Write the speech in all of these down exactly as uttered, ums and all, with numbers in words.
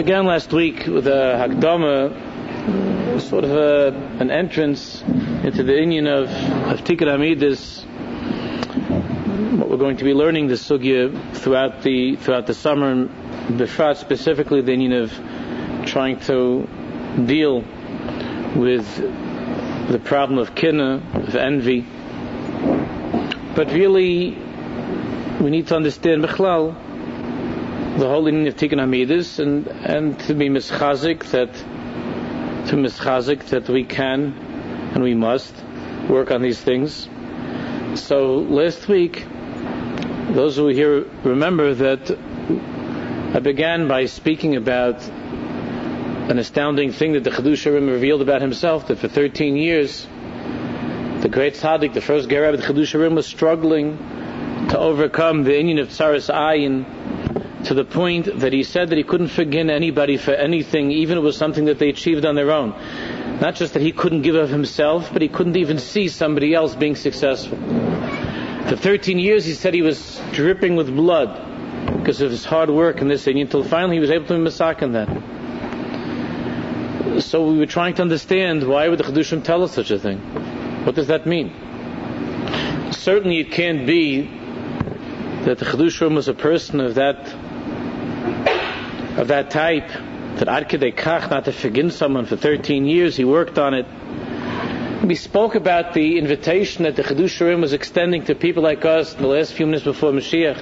began last week with a Hakdama, sort of a, an entrance into the inyan of, of Tikkun Hamidus, what we're going to be learning this sugya throughout the throughout the summer, and Befrat specifically the inyan of trying to deal with the problem of kinna, of envy. But really, we need to understand Bechlal, the whole inyan of Tikkun Hamidus, and and to be mischazik that to mischazik that we can and we must work on these things. So last week, those who are here remember that I began by speaking about an astounding thing that the Chiddushei HaRim revealed about himself, that for thirteen years the great tzaddik, the first Ger Rebbe of the Chiddushei HaRim, was struggling to overcome the inyan of Tsaras Ayin, to the point that he said that he couldn't forgive anybody for anything, even if it was something that they achieved on their own. Not just that he couldn't give of himself, but he couldn't even see somebody else being successful. For thirteen years he said he was dripping with blood because of his hard work in this inyan, until finally he was able to be masakin that. So we were trying to understand, why would the Chiddushim tell us such a thing? What does that mean? Certainly it can't be that the Chiddushei HaRim was a person of that of that type, that ad kedei kach, not to forgive someone for thirteen years. He worked on it. We spoke about the invitation that the Chiddushei HaRim was extending to people like us in the last few minutes before Mashiach,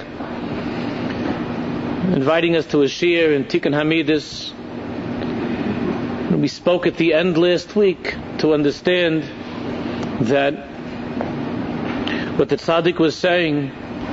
inviting us to a shiur in Tikkun Hamidus. And we spoke at the end last week to understand that what the tzaddik was saying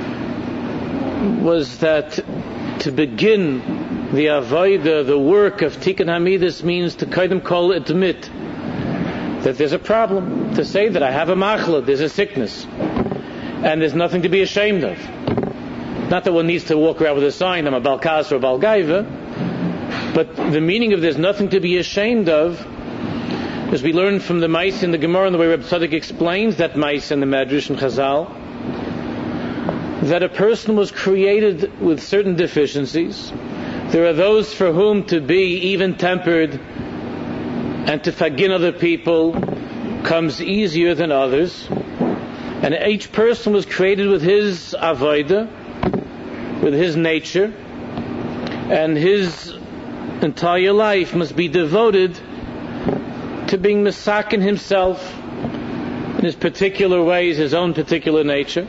was that to begin the avodah, the work of Tikkun Hamidus, means to kaidem kol admit that there's a problem, to say that I have a machla, there's a sickness, and there's nothing to be ashamed of. Not that one needs to walk around with a sign, I'm a balkas or a balgaiva, but the meaning of there's nothing to be ashamed of, as we learn from the Ma'is in the Gemara and the way Reb Tzadok explains that Ma'is in the Medrash and Chazal, that a person was created with certain deficiencies. There are those for whom to be even-tempered and to fagin other people comes easier than others. And each person was created with his avodah, with his nature, and his entire life must be devoted to being misakin himself in his particular ways, his own particular nature.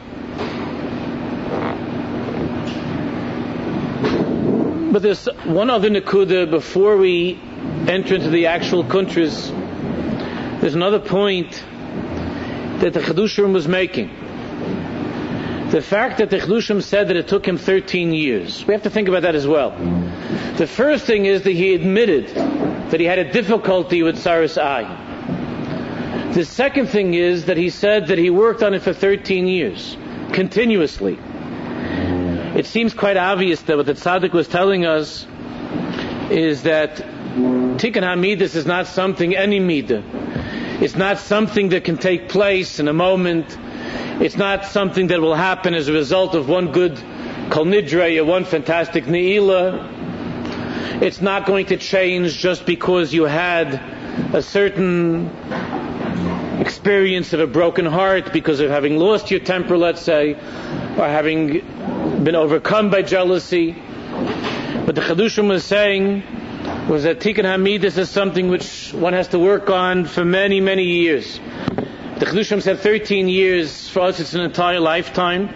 But there's one other nekuda before we enter into the actual kuntras. There's another point that the Chiddushei HaRim was making. The fact that the Chiddushei HaRim said that it took him thirteen years, we have to think about that as well. The first thing is that he admitted that he had a difficulty with Tsaras Ayin. The second thing is that he said that he worked on it for thirteen years, continuously. It seems quite obvious that what the tzaddik was telling us is that Tikkun Hamidus is not something, any midah. It's not something that can take place in a moment. It's not something that will happen as a result of one good kol nidre or one fantastic ne'ilah. It's not going to change just because you had a certain experience of a broken heart because of having lost your temper, let's say, or having been overcome by jealousy. But the Chiddushei HaRim was saying was that Tikkun Hamidus is something which one has to work on for many, many years. The Chiddushei HaRim said thirteen years, for us it's an entire lifetime.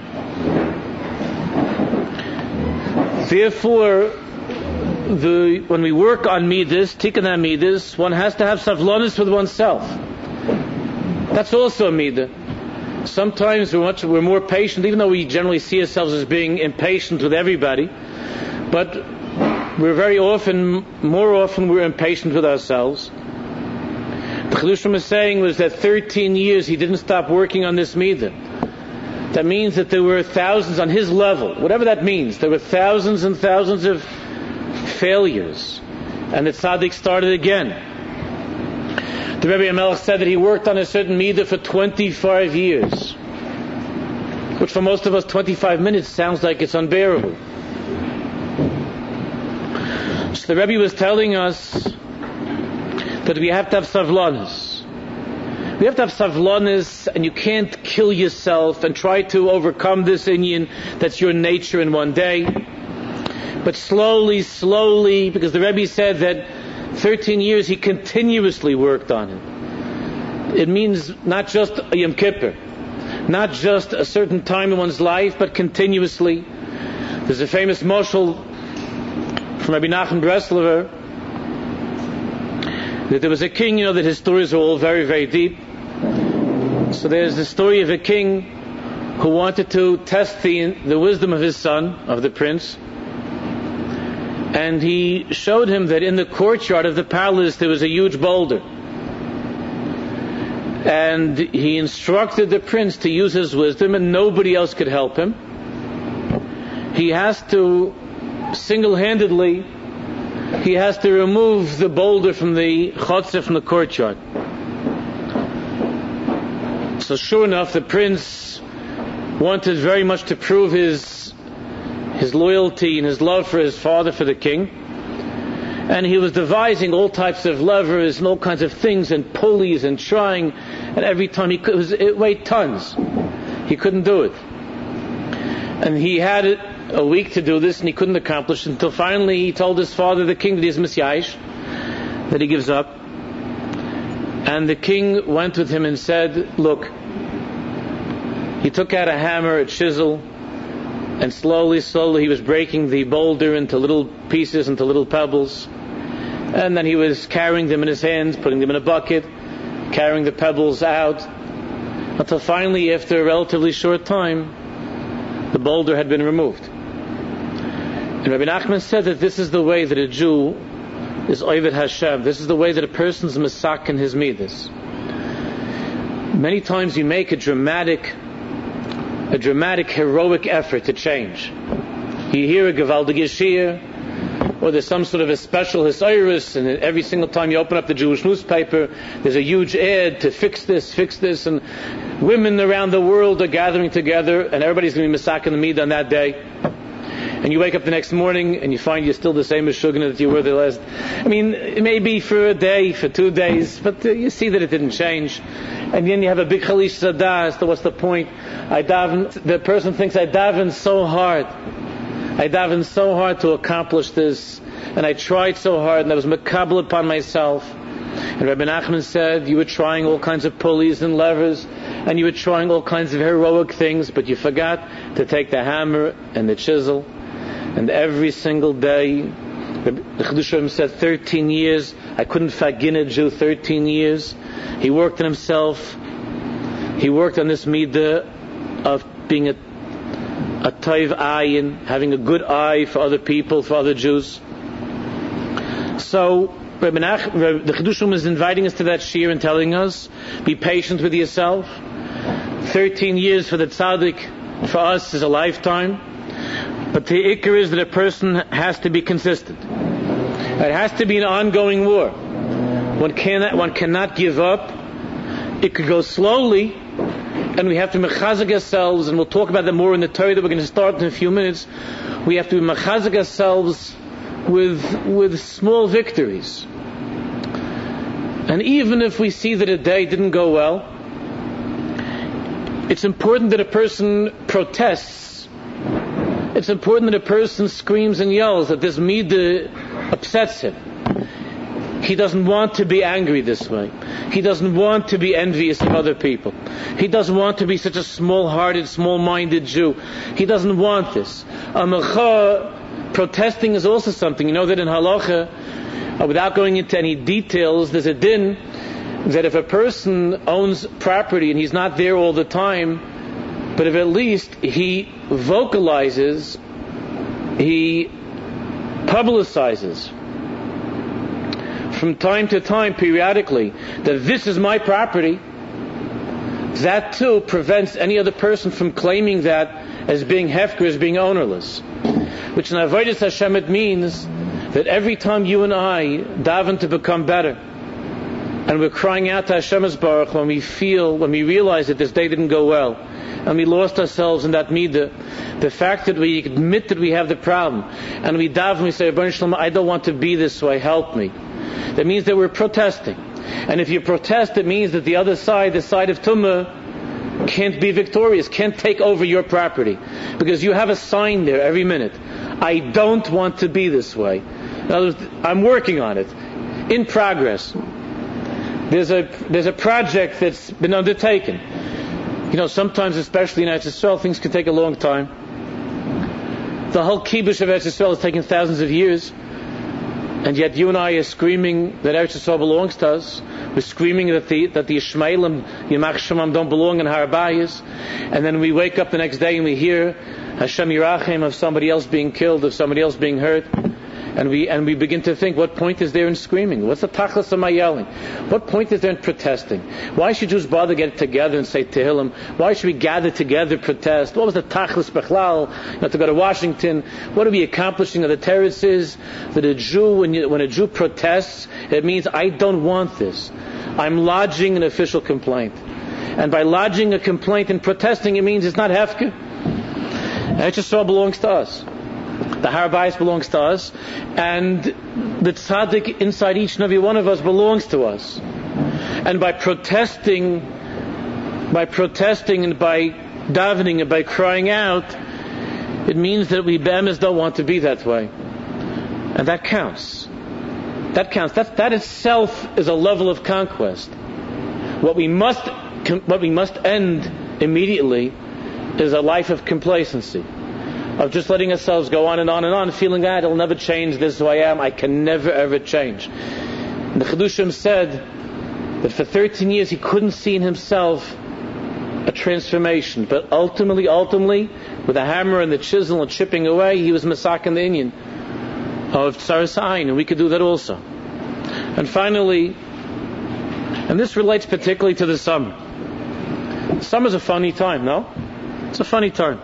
Therefore, the, when we work on Midas, Tikkun Hamidus, one has to have savlonis with oneself. That's also a midah. Sometimes we're, much, we're more patient, even though we generally see ourselves as being impatient with everybody. But we're very often, more often, we're impatient with ourselves. The Chiddushei HaRim was saying was that thirteen years he didn't stop working on this midah. That means that there were thousands on his level, whatever that means. There were thousands and thousands of failures, and the tzaddik started again. The Rebbe HaMelech said that he worked on a certain midah for twenty-five years, which for most of us twenty-five minutes sounds like it's unbearable. So So the Rebbe was telling us that we have to have savlanis. We have to have savlanis, and you can't kill yourself and try to overcome this inyan that's your nature in one day. But slowly, slowly, because the Rebbe said that thirteen years he continuously worked on it. It means not just a Yom Kippur, not just a certain time in one's life, but continuously. There's a famous mashal from Rabbi Nachman Breslover that there was a king, you know that his stories are all very, very deep. So there's the story of a king who wanted to test the, the wisdom of his son, of the prince. And he showed him that in the courtyard of the palace there was a huge boulder. And he instructed the prince to use his wisdom, and nobody else could help him. He has to single-handedly, he has to remove the boulder from the chutzah, from the courtyard. So sure enough, the prince wanted very much to prove his his loyalty and his love for his father, for the king. And he was devising all types of levers and all kinds of things and pulleys and trying. And every time he could, it, was, it weighed tons. He couldn't do it. And he had it a week to do this, and he couldn't accomplish it until finally he told his father, the king, that he's misyayish, that he gives up. And the king went with him and said, look, he took out a hammer, a chisel, and slowly, slowly he was breaking the boulder into little pieces, into little pebbles. And then he was carrying them in his hands, putting them in a bucket, carrying the pebbles out, until finally, after a relatively short time, the boulder had been removed. And Rabbi Nachman said that this is the way that a Jew is Oved Hashem. This is the way that a person's misak in his midas. Many times you make a dramatic, a dramatic, heroic effort to change. You hear a Gevaldig Yeshir, or there's some sort of a special Hisayrus, and every single time you open up the Jewish newspaper, there's a huge ad to fix this, fix this, and women around the world are gathering together, and everybody's going to be misak in the midah on that day. And you wake up the next morning and you find you're still the same as Shugana that you were the last. I mean, it may be for a day, for two days, but uh, you see that it didn't change. And then you have a big chalish zadah. So what's the point? I daven. The person thinks I daven so hard. I daven so hard to accomplish this, and I tried so hard, and I was makabel upon myself. And Rabbi Nachman said you were trying all kinds of pulleys and levers, and you were trying all kinds of heroic things, but you forgot to take the hammer and the chisel. And every single day, the Chedushim said thirteen years, I couldn't fagin a Jew thirteen years. He worked on himself. He worked on this midah of being a, a toiv ayin, having a good eye for other people, for other Jews. So, Rabbi Nach, the Chedushim is inviting us to that shir and telling us, be patient with yourself. thirteen years for the tzaddik, for us, is a lifetime. But the ikar is that a person has to be consistent. It has to be an ongoing war. One cannot, one cannot give up. It could go slowly, and we have to mechazik ourselves, and we'll talk about that more in the Torah that we're going to start in a few minutes. We have to mechazik ourselves with, with small victories. And even if we see that a day didn't go well, it's important that a person protests. It's important that a person screams and yells that this midah upsets him. He doesn't want to be angry this way. He doesn't want to be envious of other people. He doesn't want to be such a small-hearted, small-minded Jew. He doesn't want this. Amacha, protesting is also something. You know that in halacha, uh, without going into any details, there's a din that if a person owns property and he's not there all the time, but if at least he vocalizes, he publicizes from time to time, periodically, that this is my property, that too prevents any other person from claiming that as being hefker, as being ownerless. Which in Avodas Hashem it means that every time you and I daven to become better, And we're crying out to Hashem Yisbarach when we feel, when we realize that this day didn't go well, and we lost ourselves in that midah. The fact that we admit that we have the problem, and we daven, and we say, Rebbeinu Shalom, I don't want to be this way, help me. That means that we're protesting. And if you protest, it means that the other side, the side of Tumah, can't be victorious, can't take over your property. Because you have a sign there every minute. I don't want to be this way. In other words, I'm working on it. In progress. There's a there's a project that's been undertaken. You know, sometimes, especially in Eretz Yisrael, things can take a long time. The whole kibush of Eretz Yisrael has taken thousands of years, and yet you and I are screaming that Eretz Yisrael belongs to us. We're screaming that the that the Ishmaelim, Yimach Shemam, don't belong in Har Bayis, and then we wake up the next day and we hear Hashem Yirachem of somebody else being killed, of somebody else being hurt. And we and we begin to think, what point is there in screaming? What's the tachlis of my yelling? What point is there in protesting? Why should Jews bother get together and say Tehillim? Why should we gather together, protest? What was the tachlis bechlal? You know, to go to Washington. What are we accomplishing? Of the terrorists that a Jew, when, you, when a Jew protests, it means I don't want this. I'm lodging an official complaint. And by lodging a complaint and protesting, it means it's not hefker. Eretz Yisrael belongs to us. The Har Bayis belongs to us, and the tzaddik inside each and every one of us belongs to us. And by protesting, by protesting and by davening and by crying out, it means that we be'emes don't want to be that way, and that counts. That counts. That that itself is a level of conquest. What we must, what we must end immediately is a life of complacency. Of just letting ourselves go on and on and on, feeling that it'll never change, this is who I am, I can never ever change. And the Chedushim said that for thirteen years he couldn't see in himself a transformation, but ultimately, ultimately, with a hammer and the chisel and chipping away, he was masakin the Indian of Tsaras Ayin, and we could do that also. And finally, and this relates particularly to the summer. Summer's a funny time, no? It's a funny time.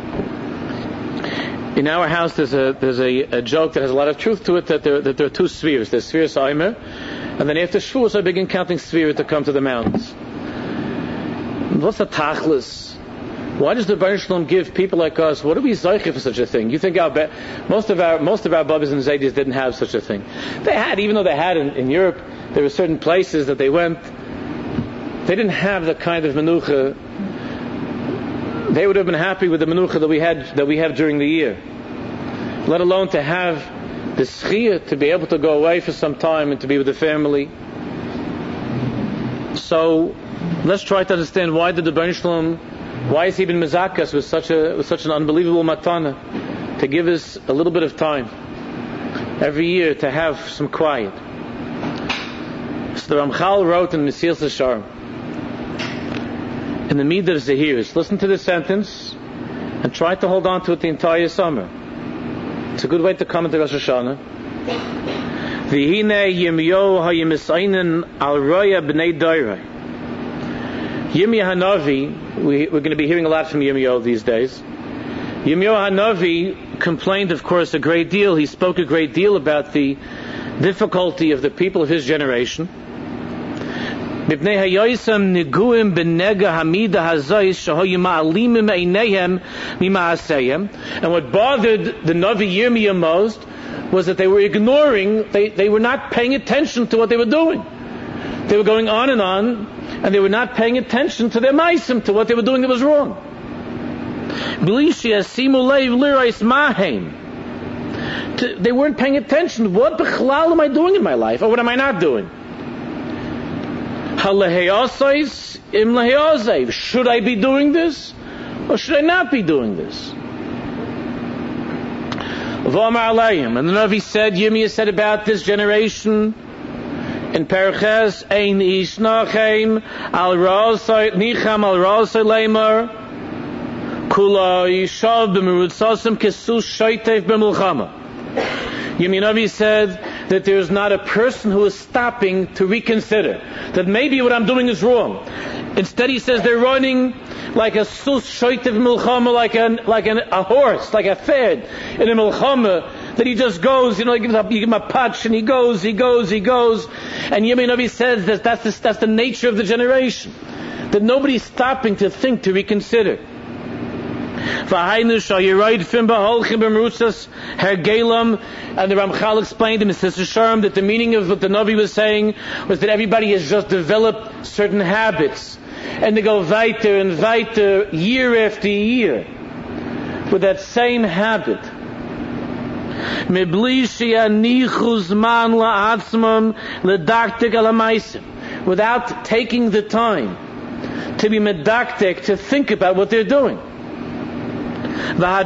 In our house, there's a there's a, a joke that has a lot of truth to it, that there that there are two spheres. There's Spheres Aimer, and then after Shavuos I begin counting spheres to come to the mountains. What's the tachlis? Why does the Rebbeinu Shalom give people like us? What are we zeicher for such a thing? You think our be- most of our most of our Babas and Zaydis didn't have such a thing. They had, even though they had in, in Europe, there were certain places that they went. They didn't have the kind of menucha. They would have been happy with the menucha that we had that we have during the year, let alone to have the schiyah, to be able to go away for some time and to be with the family. So let's try to understand, why did the Rebbeinu Shalom, why has he been mezakas with such a with such an unbelievable matana, to give us a little bit of time every year to have some quiet. So the Ramchal wrote in Mesilas Yesharim, in the Midah of Zahiris, listen to this sentence and try to hold on to it the entire summer. It's a good way to come into Rosh Hashanah. V'hinei Yirmiyahu hayimisaynin al roya b'nei doirei. Yirmiyahu Hanavi, we, we're going to be hearing a lot from Yirmiyahu these days. Yirmiyahu Hanavi complained, of course, a great deal. He spoke a great deal about the difficulty of the people of his generation. And what bothered the Navi Yirmiyah most was that they were ignoring, they, they were not paying attention to what they were doing. They were going on and on, and they were not paying attention to their maisim, to what they were doing that was wrong. They weren't paying attention. What b'chlal am I doing in my life, or what am I not doing? Should I be doing this, or should I not be doing this? And the Navi said, Yirmiyah said about this generation in Perches, Ein ish nachem al ra'asai nicham al ra'asai leimar kula yishav b'merutzasim kesus shaitev b'mulchama. Yirmiyah Navi said that there is not a person who is stopping to reconsider that maybe what I'm doing is wrong. Instead, he says they're running like a sus shoitev milchama, like an like an, a horse, like a fed in a milchama that he just goes, you know, you give him a, you give him a patch and he goes, he goes, he goes. And Yirmiyah Novi says that that's the, that's the nature of the generation. That nobody's stopping to think, to reconsider. And the Ramchal explained in Sister Sharm that the meaning of what the Navi was saying was that everybody has just developed certain habits. And they go weiter and weiter, year after year, with that same habit. Without taking the time to be medaktek, to think about what they're doing. He said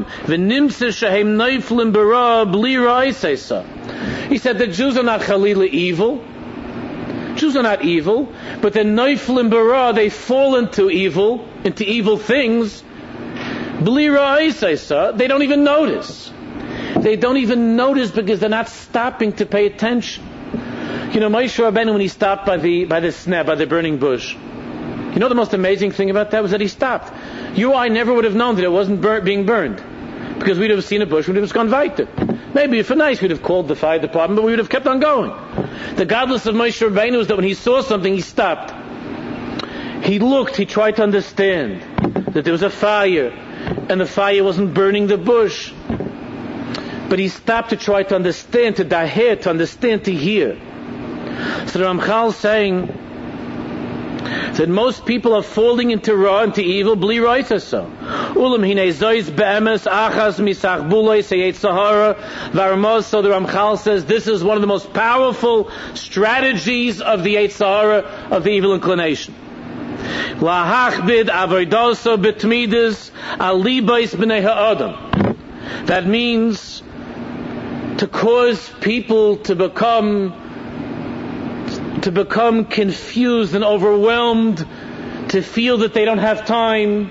that Jews are not chalila evil. Jews are not evil, but the neiflim bara, they fall into evil, into evil things. They don't even notice. They don't even notice because they're not stopping to pay attention. You know, Moshe Rabbeinu, when he stopped by the by the sneh, by the burning bush, you know the most amazing thing about that was that he stopped. You or I never would have known that it wasn't bur- being burned, because we'd have seen a bush, we'd have just gone weiter. Maybe if nice, we'd have called the fire department, but we would have kept on going. The godless of Moshe Rabbeinu is that when he saw something, he stopped. He looked, he tried to understand that there was a fire, and the fire wasn't burning the bush. But he stopped to try to understand, to daher, to understand, to hear. So the Ramchal is saying that most people are falling into ra, into evil, bli roitasa. Ulam hine zois be'emes achas misach buloi seyet sahara varmos. So the Ramchal says this is one of the most powerful strategies of the Yetzer Hara, of the evil inclination. Lahachbid avodoso betmidas alibais b'nei ha'adam. That means to cause people to become to become confused and overwhelmed, to feel that they don't have time.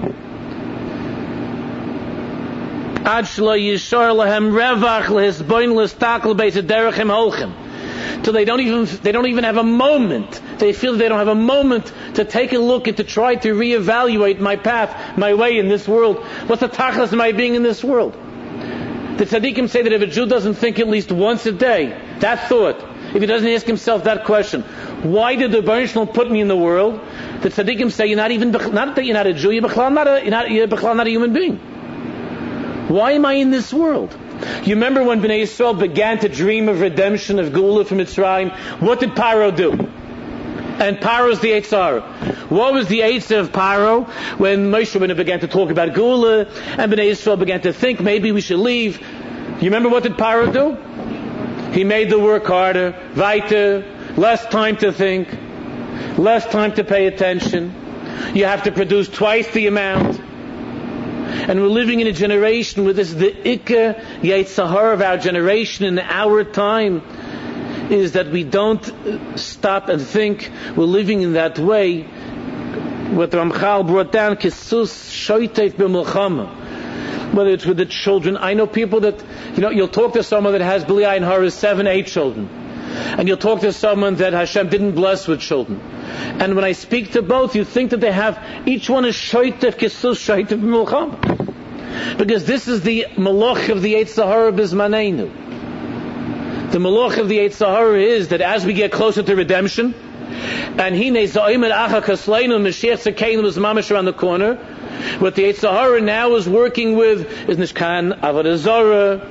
Till they don't even they don't even have a moment. They feel they don't have a moment to take a look and to try to reevaluate my path, my way in this world. What's the tachlis of my being in this world? The tzaddikim say that if a Jew doesn't think at least once a day, that thought, if he doesn't ask himself that question, why did the Baruch Shalom put me in the world? The tzaddikim say you're not even, not that you're not a Jew, you're not a, you're not, you're not a human being. Why am I in this world? You remember when Bnei Yisrael began to dream of redemption, of Geula from Mitzrayim? What did Paro do? And Paro's the Yetzer Hara. What was the Yetzer of Paro when Moshe Rabbeinu began to talk about Geula and Bnei Yisrael began to think maybe we should leave? You remember what did Paro do? He made the work harder, weiter, less time to think, less time to pay attention. You have to produce twice the amount. And we're living in a generation where this is the Ikka Yetzer Hara of our generation in our time, is that we don't stop and think. We're living in that way. What Ramchal brought down, Kisus Shoitev b'Milchama. Whether it's with the children. I know people that, you know, you'll talk to someone that has Bli Ayin Hara, seven, eight children. And you'll talk to someone that Hashem didn't bless with children. And when I speak to both, you think that they have, each one is Shoitev, Kisus Shoitev b'Milchama. Because this is the Malach of the Yetzer Hara Bizmaneinu. The Malach of the Yetzer Hara is that as we get closer to redemption, and Hine Zaimer Acha Kasleinu, Mashiach Tzedkeinu is mamash around the corner, what the Yetzer Hara now is working with is Nishkan, Avodah Zarah.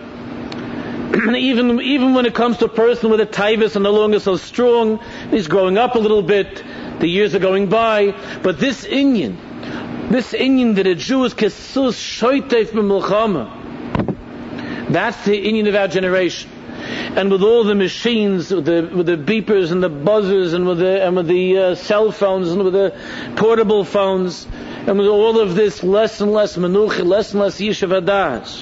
even even when it comes to a person with a taivus and no longer so strong, he's growing up a little bit, the years are going by, but this inyan, this inyan that a Jew is Kesus Shoitev b'Milchama, that's the inyan of our generation. And with all the machines, with the, with the beepers and the buzzers, and with the and with the uh, cell phones and with the portable phones, and with all of this, less and less menucha, less and less yishuv hadas.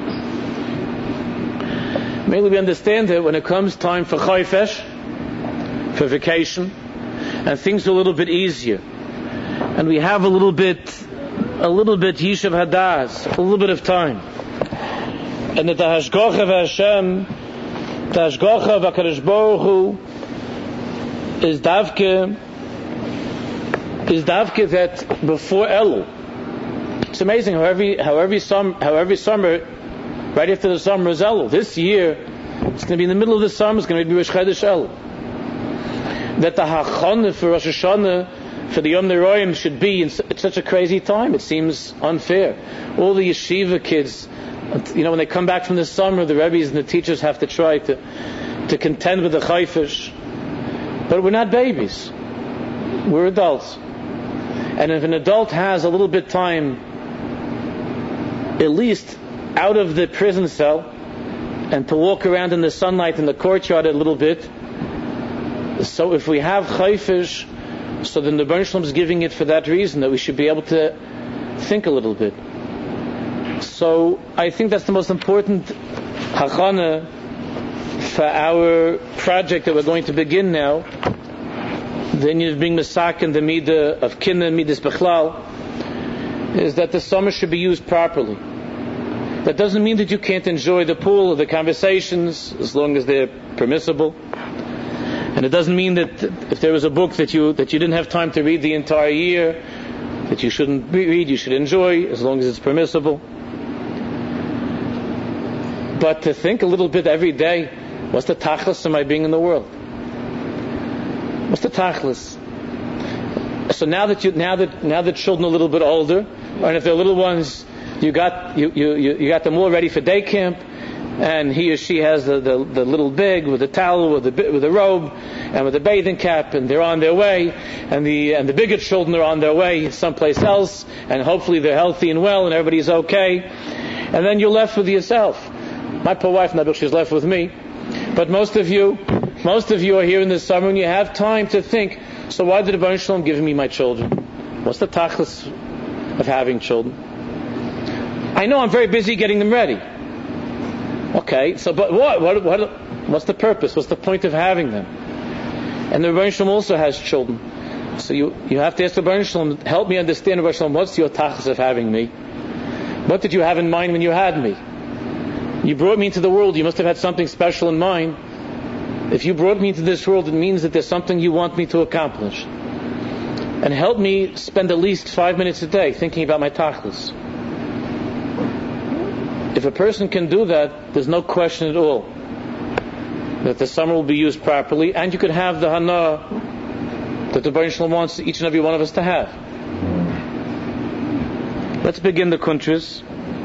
Mainly we understand that when it comes time for chayfesh, for vacation, and things are a little bit easier, and we have a little bit, a little bit yishuv hadas, a little bit of time, and that the hashgacha of Hashem, the hashgacha of HaKadosh Baruch Hu is davke, is davke that before Elul. It's amazing how every, how every, sum, how every summer Right after the summer is Elul. This year, it's going to be in the middle of the summer, it's going to be Rosh Chodesh Elul. That the Hachana for Rosh Hashanah, for the Yom Neroyim, should be in such a crazy time. It seems unfair. All the yeshiva kids, you know, when they come back from the summer, the rabbis and the teachers have to try to, to contend with the chayfish. But we're not babies. We're adults. And if an adult has a little bit time, at least out of the prison cell, and to walk around in the sunlight in the courtyard a little bit, so if we have chayfish, so then the Rebbeinu Shalom is giving it for that reason, that we should be able to think a little bit. So I think that's the most important hachana for our project that we're going to begin now. Then you bring Masak and the Midah of Kinna, Midas Bechlal, is that the summer should be used properly. That doesn't mean that you can't enjoy the pool or the conversations as long as they're permissible. And it doesn't mean that if there was a book that you that you didn't have time to read the entire year, that you shouldn't read, you should enjoy as long as it's permissible. But to think a little bit every day, what's the tachlis of my being in the world? What's the tachlis? So now that you now that now that children are a little bit older, and if they're little ones, you got you you you got them all ready for day camp, and he or she has the, the, the little bag with the towel, with the with the robe, and with the bathing cap, and they're on their way, and the and the bigger children are on their way someplace else, and hopefully they're healthy and well, and everybody's okay, and then you're left with yourself. My poor wife, Nabil, she's left with me, but most of you, most of you are here in the summer, and you have time to think. So why did the Rebbeinu Shalom give me my children? What's the tachlis of having children? I know I'm very busy getting them ready. Okay, so but what, what, what, what's the purpose? What's the point of having them? And the Rebbeinu Shalom also has children. So you, you have to ask the Rebbeinu Shalom, help me understand, Rebbeinu Shalom, what's your tachlis of having me? What did you have in mind when you had me? You brought me into the world, you must have had something special in mind. If you brought me into this world, it means that there's something you want me to accomplish. And help me spend at least five minutes a day thinking about my tachlis. If a person can do that, there's no question at all that the summer will be used properly, and you could have the hana that the Rebbeinu Shalom wants each and every one of us to have. Let's begin the kuntras.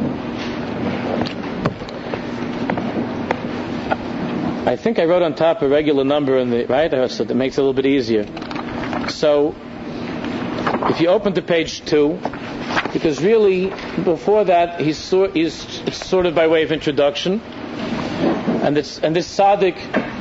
I think I wrote on top a regular number in the right, so that makes it a little bit easier. So, if you open to page two, because really before that he's, so, he's it's sort of by way of introduction, and this and this tzaddik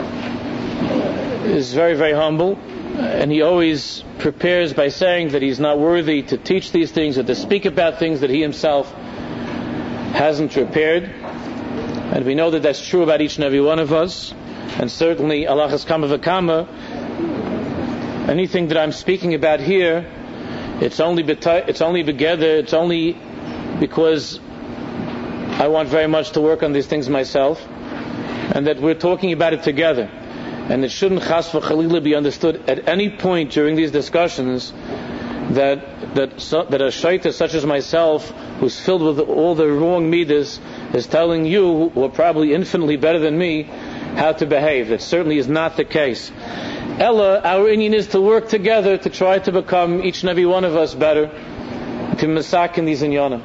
is very very humble, and he always prepares by saying that he's not worthy to teach these things or to speak about things that he himself hasn't prepared. And we know that that's true about each and every one of us. And certainly, Allah has kama v'kama, anything that I'm speaking about here, it's only beta- it's only together, it's only because I want very much to work on these things myself, and that we're talking about it together. And it shouldn't chas v'chalila be understood at any point during these discussions that that so, that a shaita such as myself, who's filled with all the wrong midas, is telling you, who are probably infinitely better than me, how to behave. That certainly is not the case. Ella, our Indian is to work together to try to become each and every one of us better, to masak in these inyanim.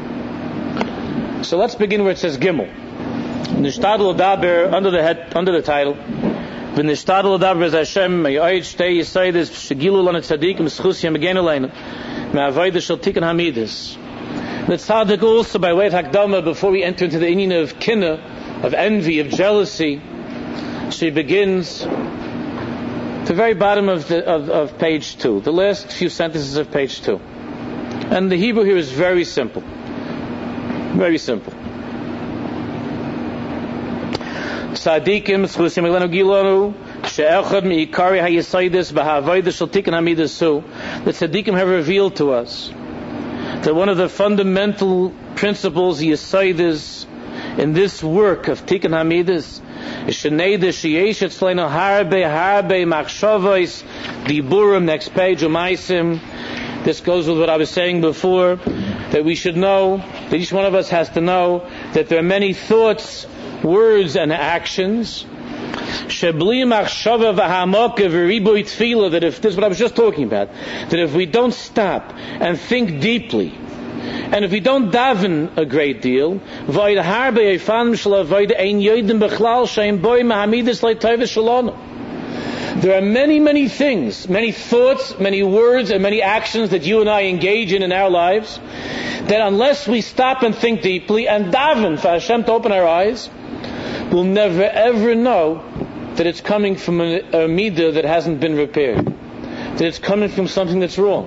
So let's begin where it says Gimel. Nishtadl Daber, under the head, under the title. V'nishtadl Daber as Hashem ma'ayit shtei yisaydes shegilu lana tzadikim schus yamegen aleinu me'avodah shel tikkun hamidus. The tzaddik also, by way of hakdama, before we enter into the inyan of kinna, of envy, of jealousy, she begins the very bottom of the of, of page two, the last few sentences of page two. And the Hebrew here is very simple. Very simple. Tzadikim schusim elenu gilonu she'echad mi'ikari hayisaydis b'ha'avodah shel tikkun hamidasu. The tzadikim have revealed to us that one of the fundamental principles yisaydis in this work of tikkun hamidas is sheneda sheyesh etzleinu harbe harbe machshavos diburim. Next page, umaisim. This goes with what I was saying before, that we should know, that each one of us has to know, that there are many thoughts, words, and actions. That if this is what I was just talking about, that if we don't stop and think deeply, and if we don't daven a great deal, there are many, many things, many thoughts, many words, and many actions that you and I engage in in our lives, that unless we stop and think deeply and daven for Hashem to open our eyes, we'll never ever know that it's coming from a, a midah that hasn't been repaired, that it's coming from something that's wrong.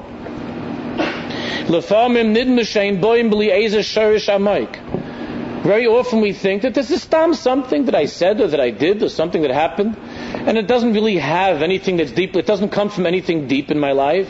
Very often we think that this is something that I said or that I did or something that happened, and it doesn't really have anything that's deep. It doesn't come from anything deep in my life.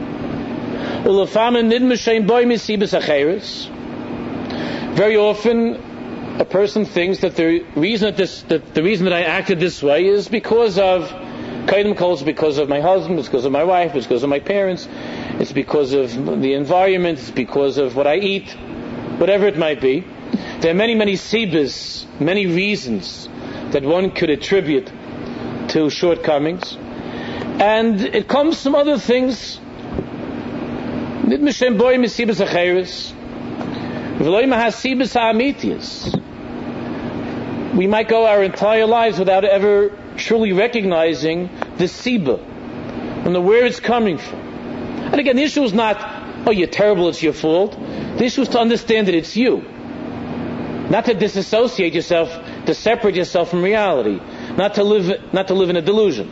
Very often a person thinks that the reason that this, that the reason that I acted this way is because of Kaidem Kol, it's because of my husband, it's because of my wife, it's because of my parents, it's because of the environment, it's because of what I eat, whatever it might be. There are many, many sibas, many reasons that one could attribute to shortcomings, and it comes from other things. We might go our entire lives without ever truly recognizing the siba and the where it's coming from. And again, the issue is not, oh, you're terrible, it's your fault. The issue is to understand that it's you. Not to disassociate yourself, to separate yourself from reality. Not to live, not to live in a delusion.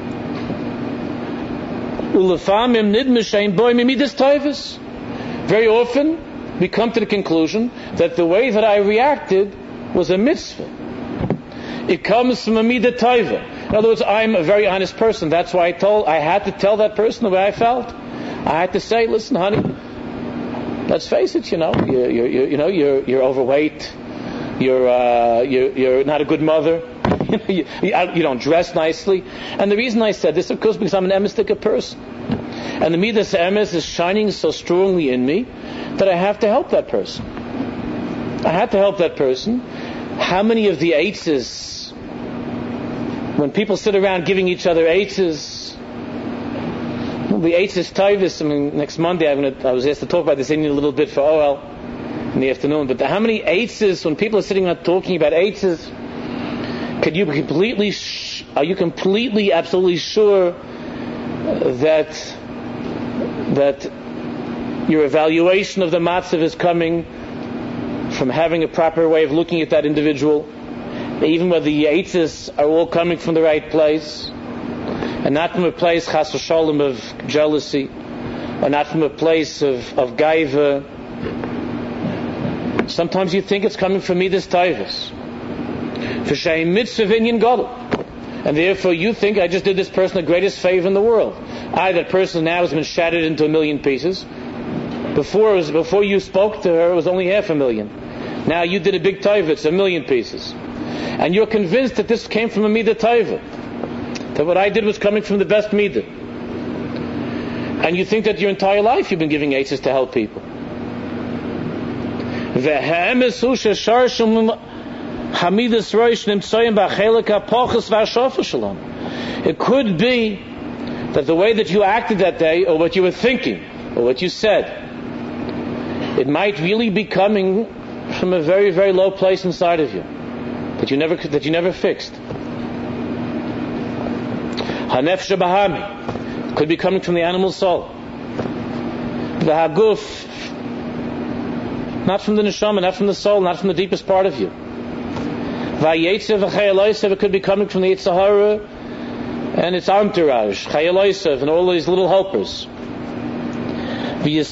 Very often, we come to the conclusion that the way that I reacted was a mitzvah. It comes from a midah taiva. In other words, I'm a very honest person. That's why I told, I had to tell that person the way I felt. I had to say, listen, honey, let's face it, you know, you're, you're, you know, you're, you're overweight. You're, uh, you're, you're not a good mother. you, you don't dress nicely. And the reason I said this, of course, because I'm an emistic person. And the midas emes is shining so strongly in me that I have to help that person. I had to help that person. How many of the eitzes, when people sit around giving each other eitzes, the eitzes taivus, I mean, next Monday I'm gonna, I was asked to talk about this in a little bit for O L in the afternoon, but how many eitzes, when people are sitting around talking about eitzes, could you completely, sh- are you completely, absolutely sure that that your evaluation of the matzav is coming from having a proper way of looking at that individual, even whether the eitzes are all coming from the right place, and not from a place chas v'sholem of jealousy, or not from a place of, of gaiva. Sometimes you think it's coming from midas taivus, v'shein mitzvah v'inyan gadol, and therefore you think I just did this person the greatest favor in the world. I, that person now has been shattered into a million pieces. Before it was, before you spoke to her, it was only half a million. Now you did a big taiva, it's a million pieces. And you're convinced that this came from a midah taiva, that what I did was coming from the best midah. And you think that your entire life you've been giving eitzes to help people. It could be that the way that you acted that day, or what you were thinking, or what you said, it might really be coming from a very, very low place inside of you that you never that you never fixed. Hanefesh bahami could be coming from the animal soul. The haguf, not from the neshama, not from the soul, not from the deepest part of you. Vayetzev v'chayaloisev, it could be coming from the Yetzer Hara and its entourage, chayaloisev, and all these little helpers. And this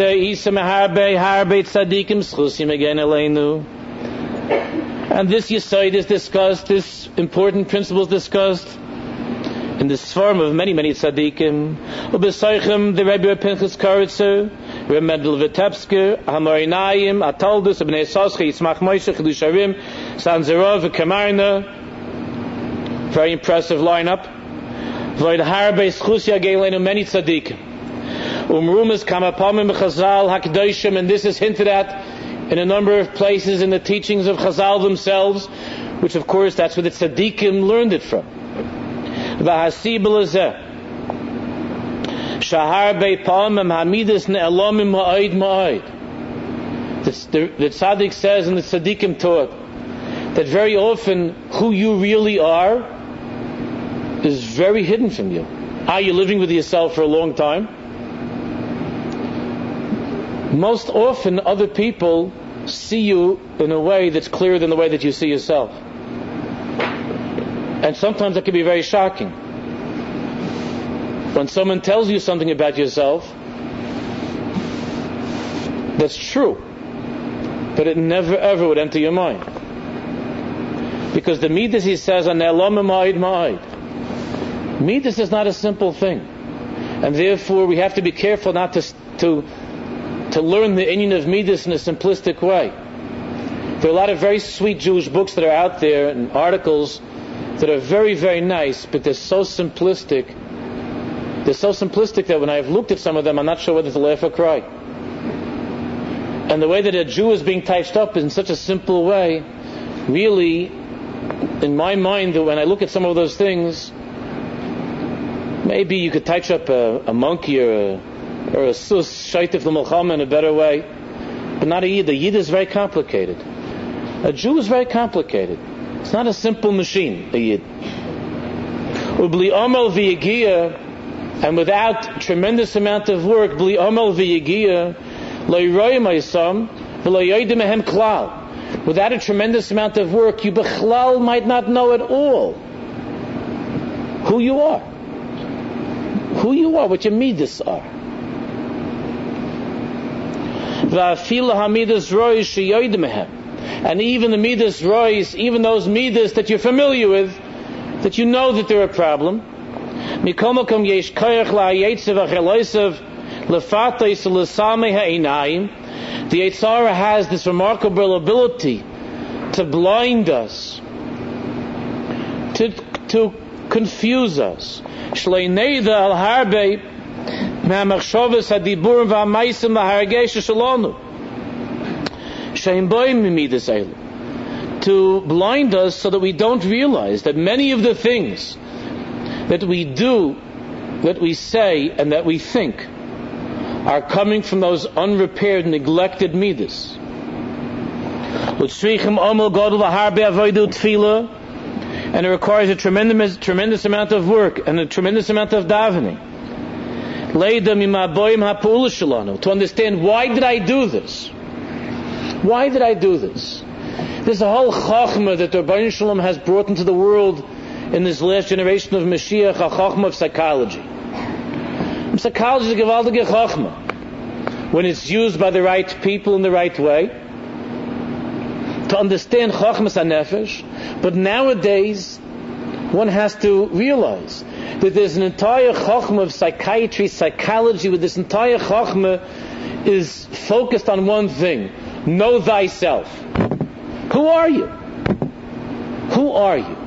Yesod is discussed, this important principle is discussed in this form of many, many tzaddikim. The Rebbe Pinchas Karitzer, Rebbe Mendel Vitebsker, Hamorinayim, Ataldus, Abnei Soscha, Yitzmach Moshe, Chidusharim, Sanzerov, Kamarna. Very impressive lineup. Void Harbe, Schusia Gelenu, many tzaddikim. Umrumas Kamapamim Chazal Hakdoshim, and this is hinted at in a number of places in the teachings of Chazal themselves, which of course that's where the tzaddikim learned it from. V'hasib l'zeh shahar beipamim hamidus ne'elamim ma'id ma'id. The tzaddik says, and the tzaddikim taught, that very often who you really are is very hidden from you. Are you living with yourself for a long time? Most often other people see you in a way that's clearer than the way that you see yourself. And sometimes that can be very shocking. When someone tells you something about yourself that's true, but it never ever would enter your mind. Because the midas, he says, midas is not a simple thing. And therefore we have to be careful not to to to learn the inyan of midas in a simplistic way. There are a lot of very sweet Jewish books that are out there and articles that are very, very nice, but they're so simplistic. They're so simplistic that when I've looked at some of them, I'm not sure whether to laugh or cry. And the way that a Jew is being touched up in such a simple way, really, in my mind, when I look at some of those things, maybe you could touch up a, a monkey or a, or a sus shaitif l'malchama in a better way, but not a yid. A yid is very complicated. A Jew is very complicated. It's not a simple machine, a yid. Ubli amal v'yegiyah, and without tremendous amount of work, bli amal v'yegiyah, without a tremendous amount of work, you bechlal might not know at all who you are. Who you are, what your midas are. And even the midas rois, even those midas that you're familiar with, that you know that they're a problem. The Yetzer Hara has this remarkable ability to blind us, to to confuse us. To blind us so that we don't realize that many of the things that we do, that we say, and that we think are coming from those unrepaired, neglected midas. And it requires a tremendous, tremendous amount of work and a tremendous amount of davening to understand, why did I do this? Why did I do this? There's a whole chachma that the Rebbeinu Shalom has brought into the world in this last generation of Mashiach, a chachma of psychology. Psychology is a gewaltige chachma when it's used by the right people in the right way to understand chachmas hanefesh. But nowadays, one has to realize that there's an entire chachma of psychiatry, psychology, where this entire chachma is focused on one thing: know thyself. Who are you? Who are you?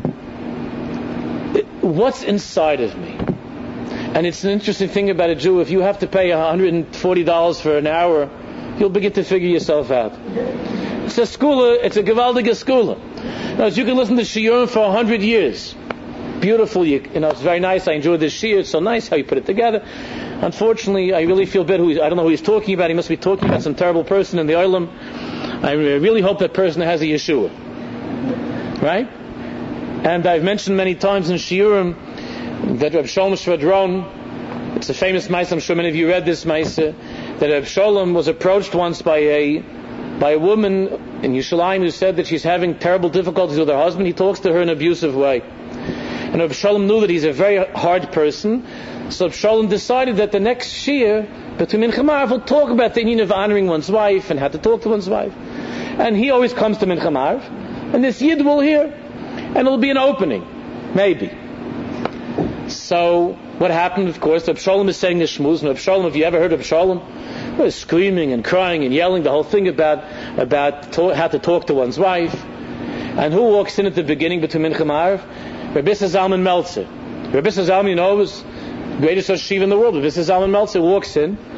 What's inside of me? And it's an interesting thing about a Jew. If you have to pay one hundred forty dollars for an hour, you'll begin to figure yourself out. It's a skula, it's a gewaldige skula. Now, as you can listen to shiurim for one hundred years. Beautiful, you, you know, it's very nice. I enjoyed this shiur. It's so nice how you put it together. Unfortunately, I really feel bad. Who he's, I don't know who he's talking about. He must be talking about some terrible person in the Olam. I really hope that person has a Yeshua. Right? And I've mentioned many times in shiurim that Reb Sholem Shvadron, it's a famous ma'aseh, I'm sure many of you read this ma'aseh, that Reb Sholem was approached once by a by a woman in Yerushalayim who said that she's having terrible difficulties with her husband. He talks to her in an abusive way. And Reb Sholem knew that he's a very hard person, so Reb Sholem decided that the next shiur, between Mincha Ma'ariv, will talk about the inyan of honoring one's wife and how to talk to one's wife. And he always comes to Mincha Ma'ariv, and this yid will hear, and it'll be an opening, maybe. So, what happened, of course, Reb Sholem is saying the shmuz, and Reb Sholem, if you ever heard of Reb Sholem, he was screaming and crying and yelling, the whole thing about about to, how to talk to one's wife. And who walks in at the beginning between Mincha Ma'ariv? Rabbi Zalman Meltzer. Rabbi Zalman, you know, was the greatest Rosh Yeshiva in the world. Rabbi Zalman Meltzer walks in,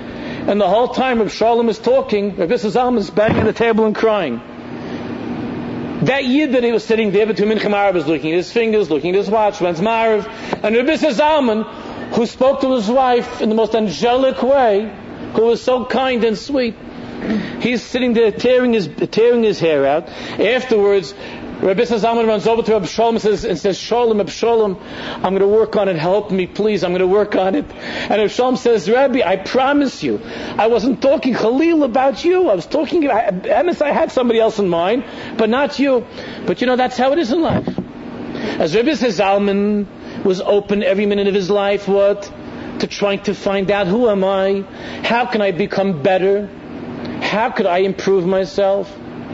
And the whole time Reb Shalom is talking, Reb Zalman is banging on the table and crying. That Yid that he was sitting there between Mincha and Marav was looking at his fingers, looking at his watch, when's Marav. And Reb Zalman, who spoke to his wife in the most angelic way, who was so kind and sweet, he's sitting there tearing his tearing his hair out. Afterwards, Rabbi Zalman runs over to Rabbi Shalom and says, and says, Shalom, Rabbi Shalom, I'm going to work on it. Help me, please. I'm going to work on it. And Rabbi Shalom says, Rabbi, I promise you, I wasn't talking Khalil about you. I was talking, I, I had somebody else in mind, but not you. But you know, that's how it is in life. As Rabbi Zalman was open every minute of his life, what? To trying to find out, who am I? How can I become better? How could I improve myself?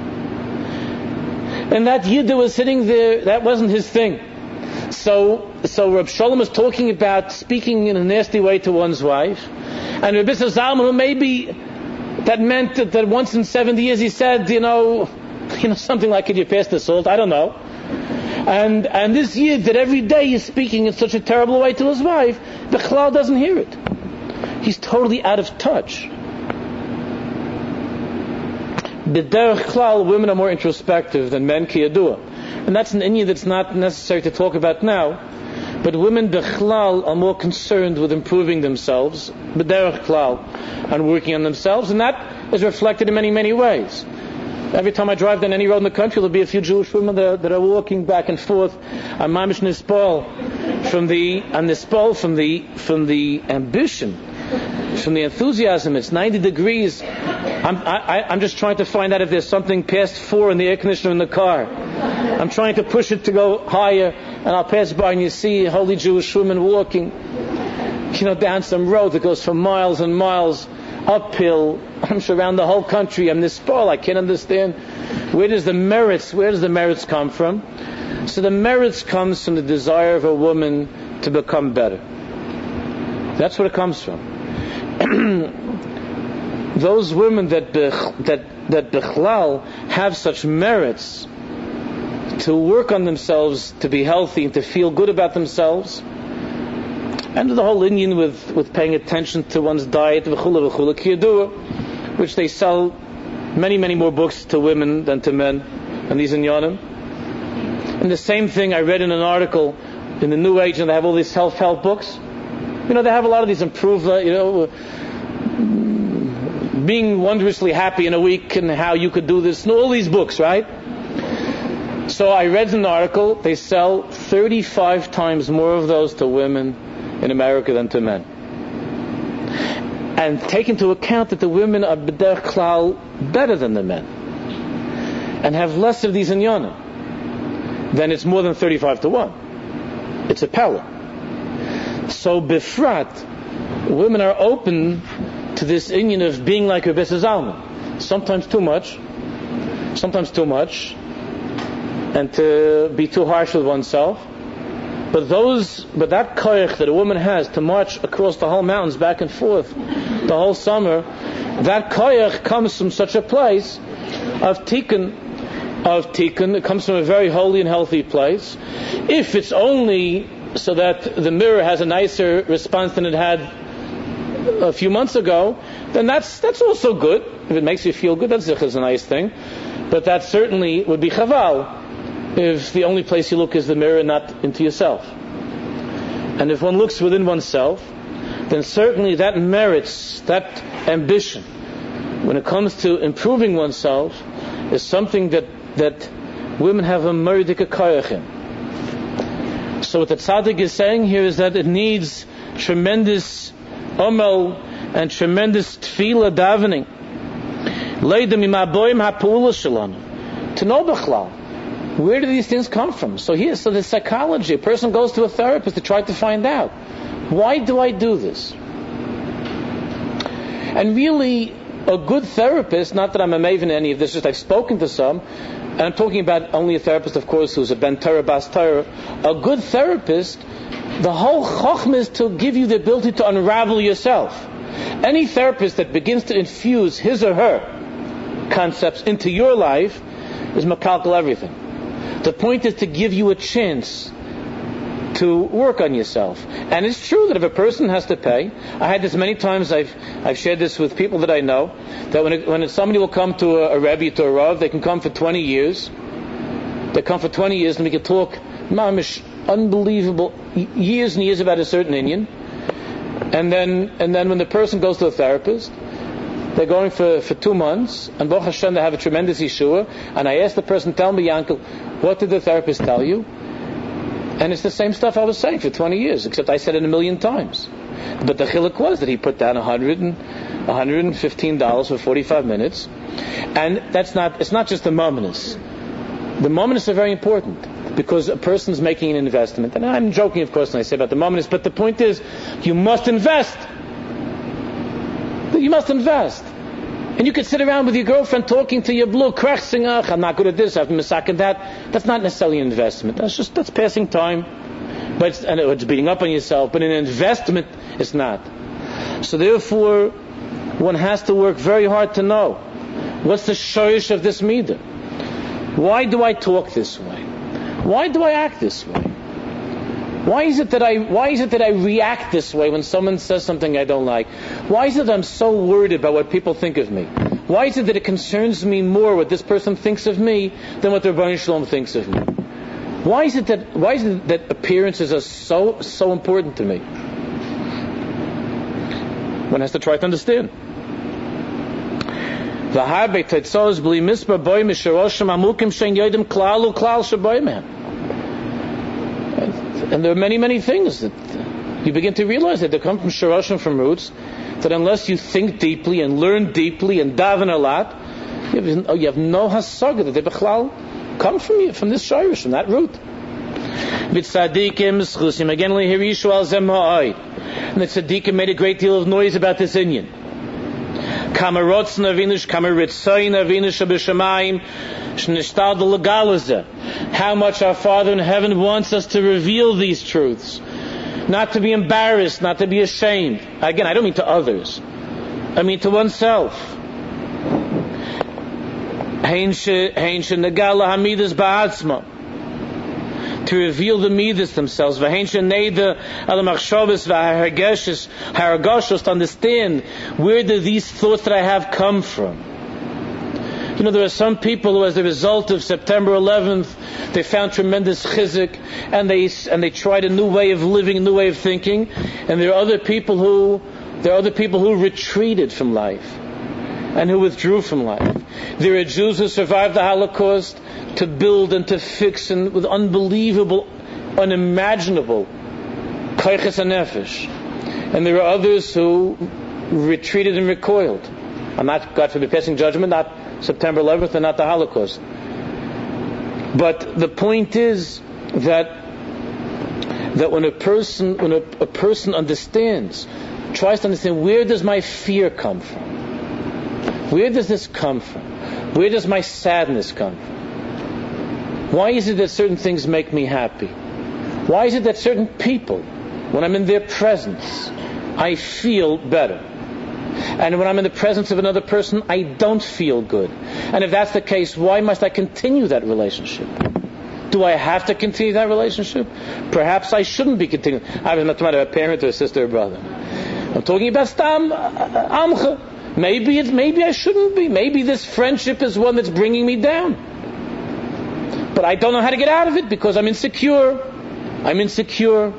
And that Yid that was sitting there, that wasn't his thing. So, so Reb Shalom was talking about speaking in a nasty way to one's wife. And Reb Zalman, who maybe that meant that, that once in seventy years he said, you know, you know, something like, could you pass the salt? I don't know. And, and this Yid that every day is speaking in such a terrible way to his wife, the Chalal doesn't hear it. He's totally out of touch. B'derech klal, women are more introspective than men, ki yadua. And that's an inyan that's not necessary to talk about now. But women b'chlal are more concerned with improving themselves, b'derech klal, and working on themselves. And that is reflected in many, many ways. Every time I drive down any road in the country, there'll be a few Jewish women that are, that are walking back and forth on mamish nispal from the on nispal from the from the ambition, from the enthusiasm. It's ninety degrees. I'm I, I'm just trying to find out if there's something past four in the air conditioner in the car. I'm trying to push it to go higher, and I'll pass by and you see a holy Jewish woman walking, you know, down some road that goes for miles and miles uphill. I'm sure around the whole country. I'm this small. I can't understand. Where does the merits? Where does the merits come from? So the merits comes from the desire of a woman to become better. That's what it comes from. Those women that bech, that that bechlal have such merits to work on themselves, to be healthy and to feel good about themselves. And the whole Indian with, with paying attention to one's diet, v'chula v'chula kiyadua, which they sell many, many more books to women than to men, and these inyanim. And the same thing I read in an article in the New Age, and they have all these self-help books. You know, they have a lot of these improve, uh, you know, being wondrously happy in a week, and how you could do this, and all these books, right? So I read an article, they sell thirty-five times more of those to women in America than to men. And take into account that the women are b'derech klal better than the men, and have less of these inyanim, then it's more than thirty-five to one. It's a pella. So bifrat, women are open to this inyan of being like Rebbe Zalman. Sometimes too much, sometimes too much, and to be too harsh with oneself. But those, but that koyach that a woman has to march across the whole mountains back and forth the whole summer, that koyach comes from such a place of tikkun, of tikkun. It comes from a very holy and healthy place. If it's only so that the mirror has a nicer response than it had a few months ago, then that's that's also good. If it makes you feel good, that's a nice thing. But that certainly would be chaval if the only place you look is the mirror and not into yourself. And if one looks within oneself, then certainly that merits, that ambition, when it comes to improving oneself, is something that, that women have a meridik koyach in. So what the tzaddik is saying here is that it needs tremendous omel and tremendous tefillah davening. Leidim imaboim ha'pu'ula shalanu. To know b'chlal, where do these things come from? So here, so the psychology, a person goes to a therapist to try to find out, why do I do this? And really, a good therapist, not that I'm a maven in any of this, just I've spoken to some, and I'm talking about only a therapist, of course, who's a ben Torah, bas Torah. A good therapist, the whole chochm is to give you the ability to unravel yourself. Any therapist that begins to infuse his or her concepts into your life is makalkal everything. The point is to give you a chance to work on yourself. And it's true that if a person has to pay, I had this many times, I've I've shared this with people that I know, that when it, when it, somebody will come to a, a Rebbe, to a Rav, they can come for twenty years. They come for twenty years and we can talk, mamish, unbelievable, years and years about a certain Indian. And then and then when the person goes to a therapist, they're going for, for two months, and Baruch Hashem, they have a tremendous Yeshua, and I asked the person, tell me, Yankel, what did the therapist tell you? And it's the same stuff I was saying for twenty years, except I said it a million times. But the chiluk was that he put down one hundred and, one hundred fifteen dollars for forty-five minutes, and that's not, it's not just the mominus. The mominus are very important, because a person's making an investment, and I'm joking, of course, when I say about the mominus, but the point is, you must invest. You must invest. And you could sit around with your girlfriend talking to your blue, krachsing, ach, I'm not good at this, I have to misak at that. That's not necessarily an investment. That's just, that's passing time. But it's, and it's beating up on yourself. But an investment, it's not. So therefore, one has to work very hard to know, what's the shorish of this midah? Why do I talk this way? Why do I act this way? Why is it that I why is it that I react this way when someone says something I don't like? Why is it that I'm so worried about what people think of me? Why is it that it concerns me more what this person thinks of me than what the Rebbeinu Shalom thinks of me? Why is it that why is it that appearances are so so important to me? One has to try to understand. And there are many, many things that you begin to realize that they come from shoroshim, from roots, that unless you think deeply and learn deeply and daven a lot, you have, you have no hasaga that they bechlal come from you, from this shorish, from that root. And the tzaddikim made a great deal of noise about this inyan. How much our Father in heaven wants us to reveal these truths, not to be embarrassed, not to be ashamed. Again, I don't mean to others, I mean to oneself. To reveal the midas themselves, to understand, where do these thoughts that I have come from? You know, there are some people who, as a result of September eleventh, they found tremendous chizuk, and they and they tried a new way of living, a new way of thinking. And there are other people who there are other people who retreated from life and who withdrew from life. There are Jews who survived the Holocaust to build and to fix, and with unbelievable, unimaginable koiches hanefesh. And there are others who retreated and recoiled. I'm not, God forbid, passing judgment, not September eleventh and not the Holocaust. But the point is that that when a person when a, a person understands, tries to understand, where does my fear come from? Where does this come from? Where does my sadness come from? Why is it that certain things make me happy? Why is it that certain people, when I'm in their presence, I feel better? And when I'm in the presence of another person, I don't feel good. And if that's the case, why must I continue that relationship? Do I have to continue that relationship? Perhaps I shouldn't be continuing. I'm not talking about a parent or a sister or brother. I'm talking about stam amcha. Maybe it's, maybe I shouldn't be. Maybe this friendship is one that's bringing me down. But I don't know how to get out of it because I'm insecure. I'm insecure.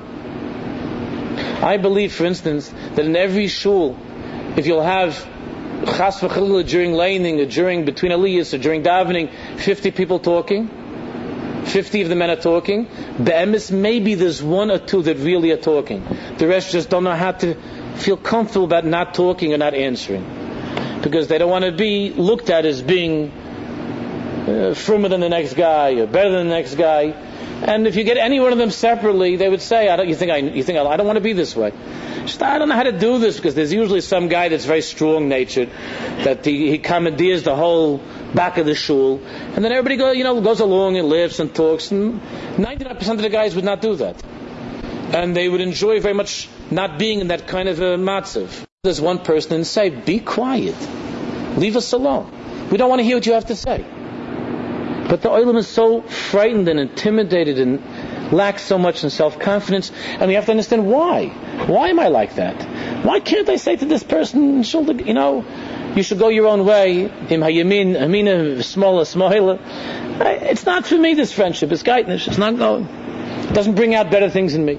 I believe, for instance, that in every shul, if you'll have chas v'chalila during laning or during between aliyahs or during davening, fifty people talking, fifty of the men are talking, be'emes, maybe there's one or two that really are talking. The rest just don't know how to feel comfortable about not talking or not answering, because they don't want to be looked at as being uh, firmer than the next guy or better than the next guy. And if you get any one of them separately, they would say, I don't, you think I, you think I, I don't want to be this way. Just, I don't know how to do this, because there's usually some guy that's very strong-natured, that he, he commandeers the whole back of the shul, and then everybody go, you know, goes along and laughs and talks, and ninety-nine percent of the guys would not do that. And they would enjoy very much not being in that kind of a matzav. There's one person inside, be quiet. Leave us alone. We don't want to hear what you have to say. But the olam is so frightened and intimidated and lacks so much in self-confidence, and we have to understand why. Why am I like that? Why can't I say to this person, you know, you should go your own way, im hayamin, amina, smaller, smaller. It's not for me, this friendship. It's geitnish. It's not going. It doesn't bring out better things in me.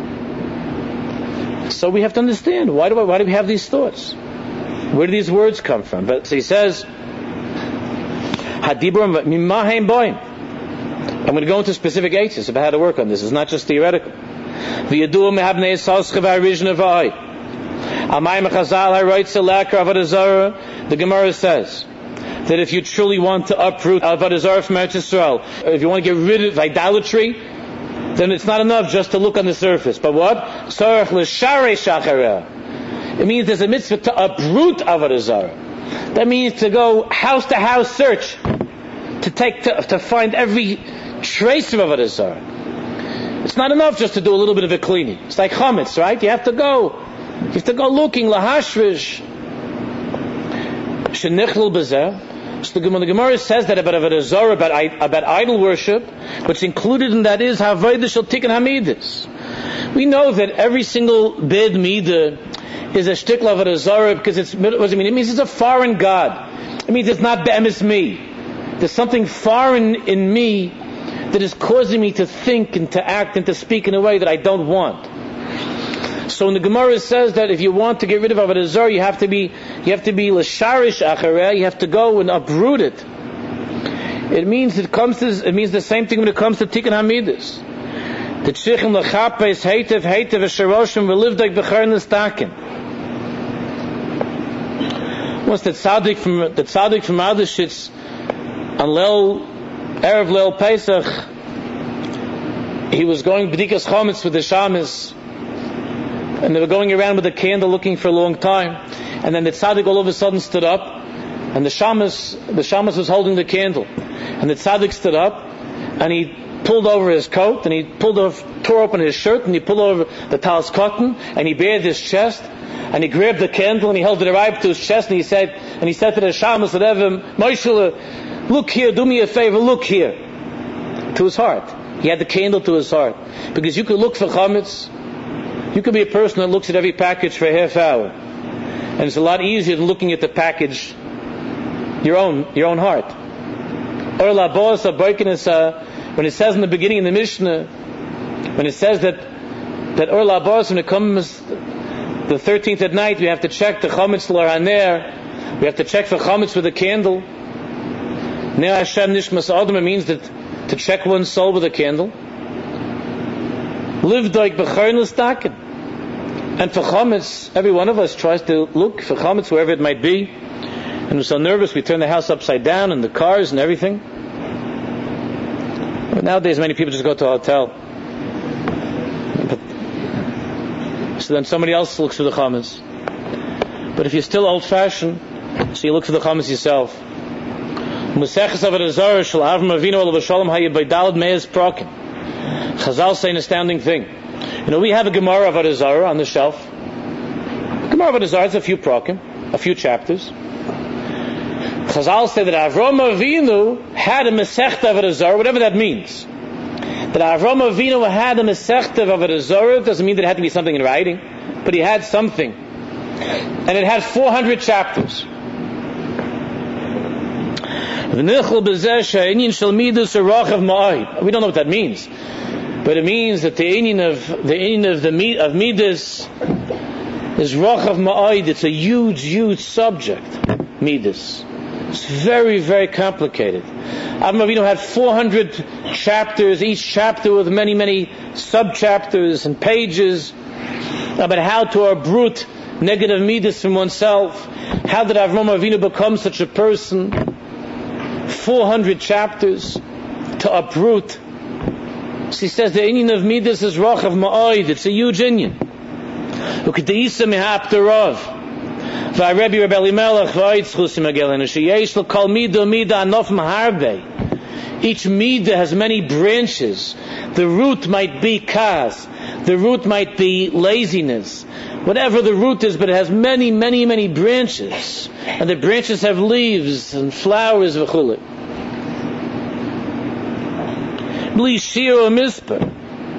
So we have to understand, why do I, why do we have these thoughts? Where do these words come from? But so he says, Hadibur mimahem boim. I'm going to go into specific answers about how to work on this. It's not just theoretical. The Gemara says that if you truly want to uproot Avodah Zarah from Eretz Yisrael, or if you want to get rid of idolatry, then it's not enough just to look on the surface. But what? It means there's a mitzvah to uproot Avodah Zarah. That means to go house to house search, to take to, to find every trace of Avodah Zarah. It's not enough just to do a little bit of a cleaning. It's like chametz, right? You have to go. You have to go looking, lahashvish. Shenichlul b'zeh. So the Gemara says that about Avodah Zarah, about, about idol worship, what's included in that is Havodah shel Tikkun Hamidus. We know that every single bid midah is a shtikla Avodah Zarah because it's, what does it mean? It means it's a foreign God. It means it's not be'emes me. There's something foreign in me that is causing me to think and to act and to speak in a way that I don't want. So when the Gemara says that if you want to get rid of Avodah Zarah, you have to be, you have to be l'sharish achareh, you have to go and uproot it. It means it comes to, it means the same thing when it comes to Tikkun Hamidus. The tzrichim l'chapes heitev heitev v'sharoshim v'livdek b'char nistakin. Once the tzaddik from the tzaddik from Adashitz on Leil Erev Leil Pesach, he was going b'dikas chametz with the shamas, and they were going around with a candle looking for a long time, and then the tzaddik all of a sudden stood up, and the shamas the shamas was holding the candle, and the tzaddik stood up, and he pulled over his coat, and he pulled over, tore open his shirt, and he pulled over the tal's cotton, and he bared his chest, and he grabbed the candle, and he held it right to his chest, and he said, and he said to the shamas, Moshe, look here, do me a favor, look here, to his heart. He had the candle to his heart, because you could look for chametz. You could be a person that looks at every package for a half hour, and it's a lot easier than looking at the package, your own, your own heart. When it says in the beginning in the Mishnah, when it says that that Or Labos, when it comes the thirteenth at night, we have to check the chametz l'haner, we have to check for chametz with a candle. Neh Hashem nishmas adam, it means that to check one's soul with a candle. Livdoik b'char nistakin. And for chametz, every one of us tries to look for chametz wherever it might be. And we're so nervous, we turn the house upside down and the cars and everything. But nowadays, many people just go to a hotel. But, so then somebody else looks for the chametz. But if you're still old-fashioned, so you look for the chametz yourself. Maseches Avodah Zarah shel Avram Avinu olav shalom hayabaydalad meis prokim. Chazal say an astounding thing. You know, we have a Gemara of Avodah Zarah on the shelf. Gemara of Avodah Zarah is a few prokim, a few chapters. Chazal say that Avram Avinu had a Masechta of Avodah Zarah, whatever that means. That Avram Avinu had a Masechta of Avodah Zarah doesn't mean that it had to be something in writing, but he had something. And it had four hundred chapters. We don't know what that means. But it means that the inyan of the inyan of the of midas is rochav ma'od. It's a huge, huge subject. Midas. It's very, very complicated. Avram Avinu had four hundred chapters, each chapter with many, many sub-chapters and pages about how to uproot negative midas from oneself. How did Avram Avinu become such a person? four hundred chapters to uproot. So he says the inyan of midas is rochav ma'od. It's a huge inyan. Look at the Isa mehap the Rav. V'arebi Rebbe Elimelech v'ayitz chusim agelenu sheyesh l'kol midah midah anof maharbe. Each midah has many branches. The root might be kas. The root might be laziness. Whatever the root is, but it has many, many, many branches. And the branches have leaves and flowers v'chule. Bli shir or mispah.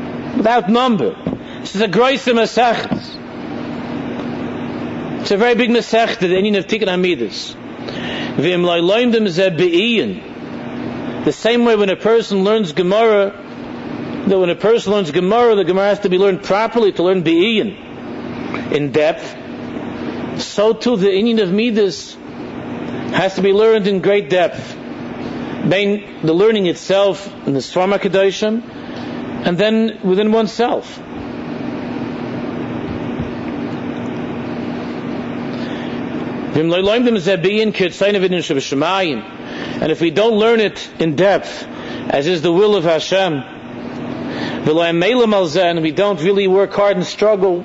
without number. This is a groise Masechta. It's a very big Masechta, the Inyan of Tikkun Hamidus. V'im lo loimdim ze be'iyin. The same way when a person learns Gemara, that when a person learns Gemara, the Gemara has to be learned properly to learn be'iyin, in depth. So too the Inyan of Midas has to be learned in great depth. Bein the learning itself in the Sfarma Kedoshim, and then within oneself. And if we don't learn it in depth, as is the will of Hashem, and we don't really work hard and struggle,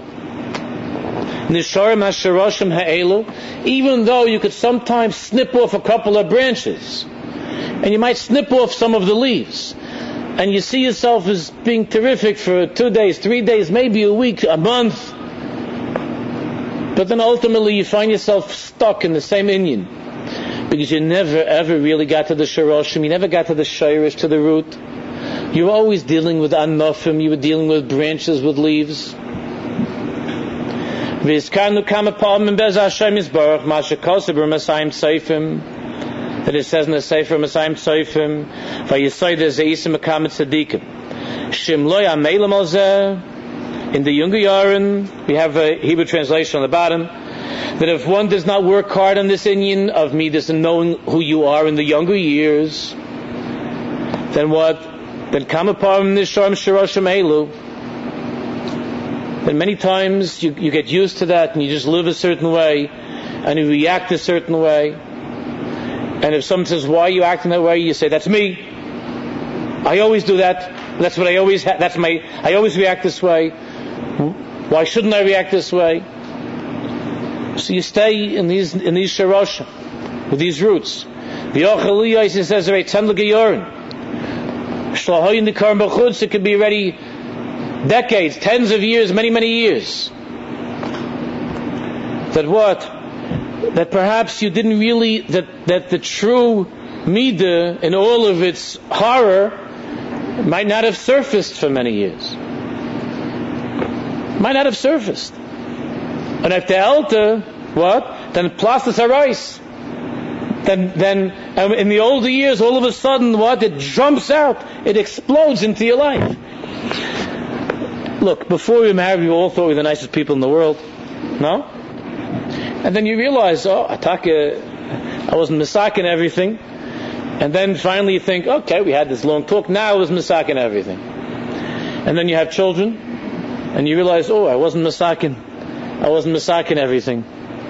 even though you could sometimes snip off a couple of branches, and you might snip off some of the leaves, and you see yourself as being terrific for two days, three days, maybe a week, a month, but then ultimately you find yourself stuck in the same inyan, because you never ever really got to the sharoshim, you never got to the shirish, to the root. You were always dealing with anofim, you were dealing with branches, with leaves. That it says in the Sefer Masayim Tzoifim, Vayisoyde Zeisim Mekamet Tzadikim. Shim lo yameilem al zeh. In the Younger Yaren, we have a Hebrew translation on the bottom, that if one does not work hard on this inyan of Midas and knowing who you are in the younger years, then what? Then Kamaparim Nisharim Shiroshim Elu. Then many times you, you get used to that and you just live a certain way and you react a certain way. And if someone says, why are you acting that way? You say, that's me. I always do that. That's what I always, ha- that's my, I always react this way. Why shouldn't I react this way? So you stay in these, in these sharoshim, with these roots. V'yochaliyah, he says, it could be already decades, tens of years, many, many years. That what? That perhaps you didn't really, that, that the true midah in all of its horror might not have surfaced for many years. Might not have surfaced. And if the elder, what? Then plastis harais. Then, then um, in the older years, all of a sudden, what? It jumps out. It explodes into your life. Look, before we were married, we all thought we were the nicest people in the world. No? And then you realize, oh, Ataka, I wasn't misaking everything. And then finally you think, okay, we had this long talk, now I was misaking everything. And then you have children, and you realize, oh, I wasn't misaking, I wasn't misaking everything.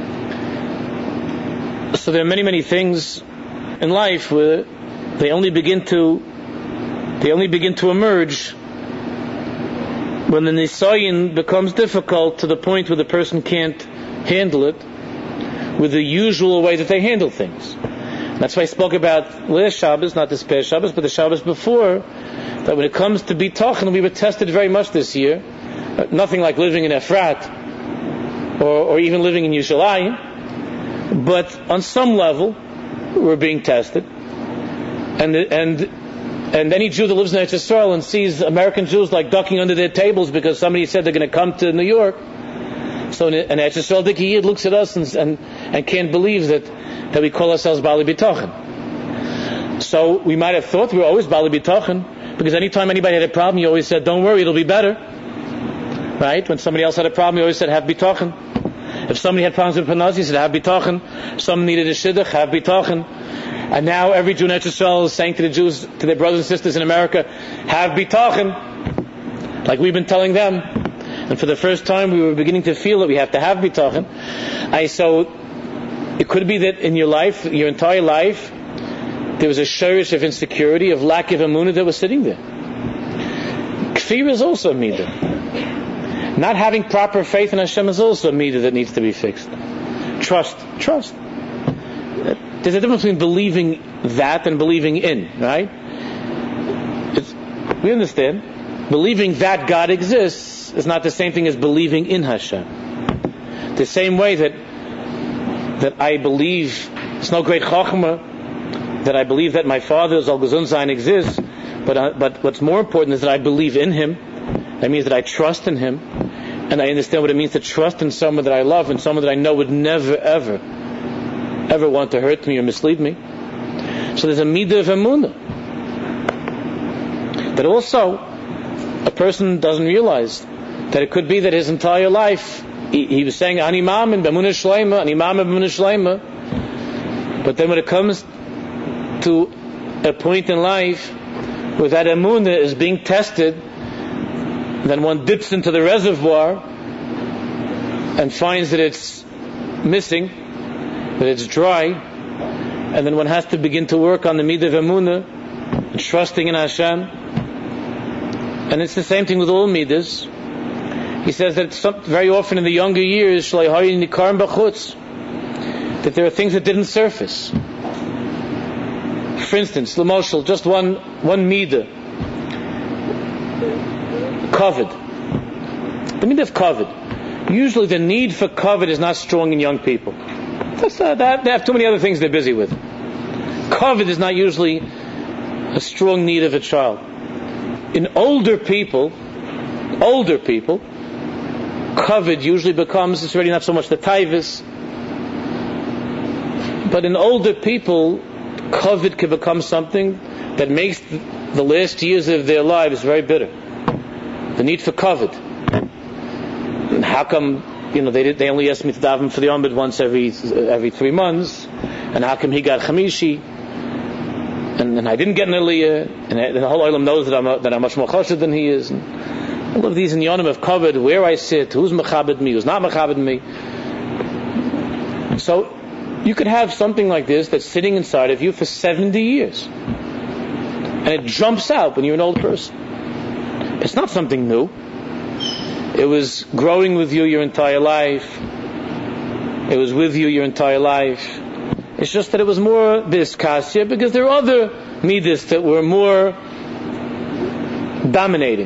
So there are many, many things in life where they only begin to, they only begin to emerge when the nisayin becomes difficult to the point where the person can't handle it with the usual way that they handle things. That's why I spoke about last Shabbos, not this past Shabbos, but the Shabbos before, that when it comes to bitachon, we were tested very much this year. Nothing like living in Efrat, or, or even living in Yerushalayim, but on some level, we're being tested. And and and any Jew that lives in Eretz Yisrael and sees American Jews like ducking under their tables because somebody said they're going to come to New York, so an Eretz Yisrael Diki looks at us and, and and can't believe that that we call ourselves Bali B'tochen. So we might have thought we were always Bali B'tochen, because anytime anybody had a problem, you always said, don't worry, it'll be better. Right? When somebody else had a problem, you always said, have B'tochen. If somebody had problems with Panaz, you said, have B'tochen. Some needed a Shidduch, have B'tochen. And now every Jew in Eretz Yisrael is saying to the Jews, to their brothers and sisters in America, have B'tochen. Like we've been telling them. And for the first time, we were beginning to feel that we have to have B'tochen. I so... It could be that in your life, your entire life, there was a shirish of insecurity, of lack of emunah that was sitting there. Kfir is also a midah. Not having proper faith in Hashem is also a midah that needs to be fixed. Trust. Trust. There's a difference between believing that and believing in, right? It's, we understand. Believing that God exists is not the same thing as believing in Hashem. The same way that that I believe, it's no great chachma, that I believe that my father, Zal Gesund Sein, exists, but uh, but what's more important is that I believe in him, That means that I trust in him, and I understand what it means to trust in someone that I love, and someone that I know would never, ever, ever want to hurt me or mislead me. So there's a midah of emunah that also a person doesn't realize, that it could be that his entire life he, he was saying ani mamin b'emunah shleima, ani mamin b'emunah shleima, but then when it comes to a point in life where that emunah is being tested, then one dips into the reservoir and finds that it's missing, that it's dry, and then one has to begin to work on the midah of emunah, trusting in Hashem. And it's the same thing with all midas. He says that some, very often in the younger years, that there are things that didn't surface. For instance, l'moshel, just one one midah, kavod. The midah of kavod. Usually, the need for kavod is not strong in young people. That's not, they have too many other things they're busy with. Kavod is not usually a strong need of a child. In older people, older people, kavod usually becomes, it's already not so much the taivus, but in older people, kavod can become something that makes the last years of their lives very bitter. The need for kavod. And how come, you know, they did, they only asked me to daven for the Omid once every every three months, and how come he got chamishi, and, and I didn't get an aliyah, and, and the whole olam knows that I'm a, that I'm much more chashuv than he is. And all of these in yonim of kavod, where I sit, who's mechabed me, who's not mechabed me. So you could have something like this that's sitting inside of you for seventy years, and it jumps out when you're an old person. It's not something new. It was growing with you your entire life. It was with you your entire life. It's just that it was more this kasya because there are other midas that were more dominating.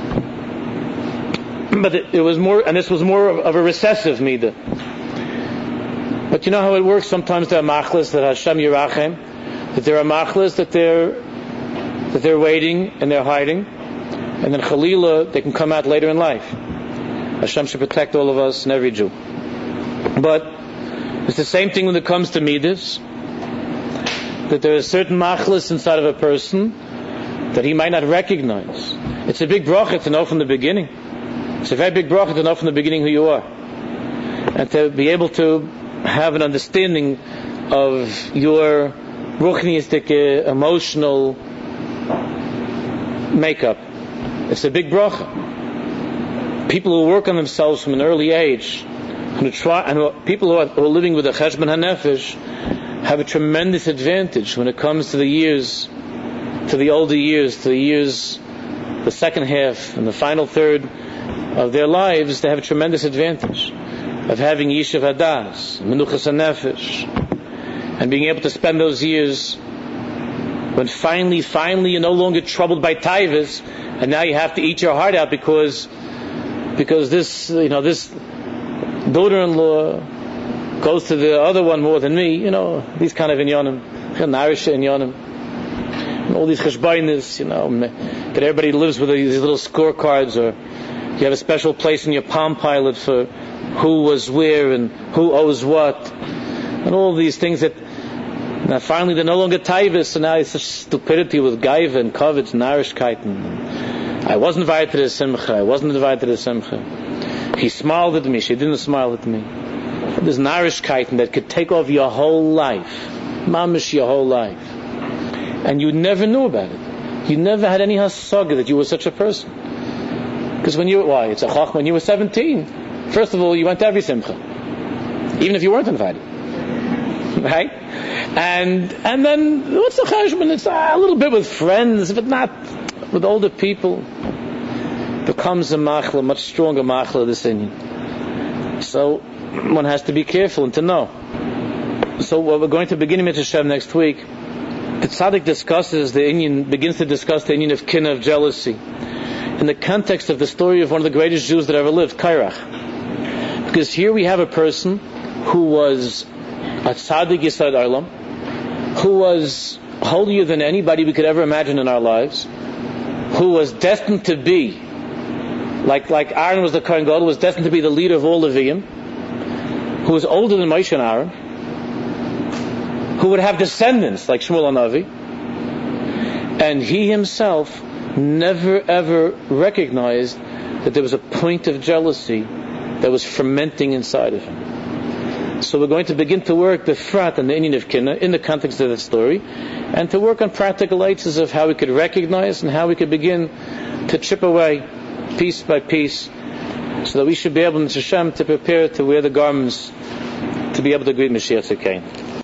But it, it was more, and this was more of, of a recessive midah. But you know how it works? Sometimes there are machlas that Hashem Yerachem, that there are machlas that they're that they're waiting and they're hiding, and then Chalila they can come out later in life. Hashem should protect all of us and every Jew. But it's the same thing when it comes to midas, that there are certain machlas inside of a person that he might not recognize. It's a big bracha to know from the beginning. It's a very big bracha to know from the beginning who you are, and to be able to have an understanding of your ruchniistic, emotional makeup. It's a big bracha. People who work on themselves from an early age, who try, and who, people who are, who are living with a cheshbon hanefesh, have a tremendous advantage when it comes to the years, to the older years, to the years, the second half and the final third of their lives. They have a tremendous advantage of having yishuv hadas, menuchas hanefesh, and being able to spend those years when finally, finally you're no longer troubled by taivas, and now you have to eat your heart out because because this, you know, this daughter-in-law goes to the other one more than me, you know, these kind of inyanim, narisha inyanim, and all these cheshbainis, you know, that everybody lives with these little scorecards, or you have a special place in your Palm Pilot for who was where and who owes what, and all these things that now finally they're no longer taivas, so now it's such stupidity with gaiva and kavod and narishkeit. I wasn't invited to the simcha, I wasn't invited to the simcha. He smiled at me, she didn't smile at me. There's narishkeit that could take over your whole life, mamish your whole life, and you never knew about it. You never had any hasaga that you were such a person. Because when you were, why, it's a chachma, when you were seventeen, first of all, you went to every simcha, even if you weren't invited. Right? And and then, what's the cheshbon? It's a little bit with friends, but not with older people. Becomes a machla, much stronger machla, this inyan. So, one has to be careful and to know. So, what we're going to begin in Mitzvah Hashem next week, the tzaddik discusses the inyan, begins to discuss the inyan of kinna, of jealousy, in the context of the story of one of the greatest Jews that ever lived, Kairach. Because here we have a person who was a tzaddik yisad olam, who was holier than anybody we could ever imagine in our lives, who was destined to be Like like Aaron was the Kohen Gadol, was destined to be the leader of all Leviim, who was older than Moshe and Aaron, who would have descendants like Shmuel HaNavi, and he himself never ever recognized that there was a point of jealousy that was fermenting inside of him. So we're going to begin to work the frat and the inyan of Kinna in the context of that story, and to work on practical ideas of how we could recognize and how we could begin to chip away piece by piece, so that we should be able, in Hashem, to prepare to wear the garments to be able to greet Mashiach Tzidkein.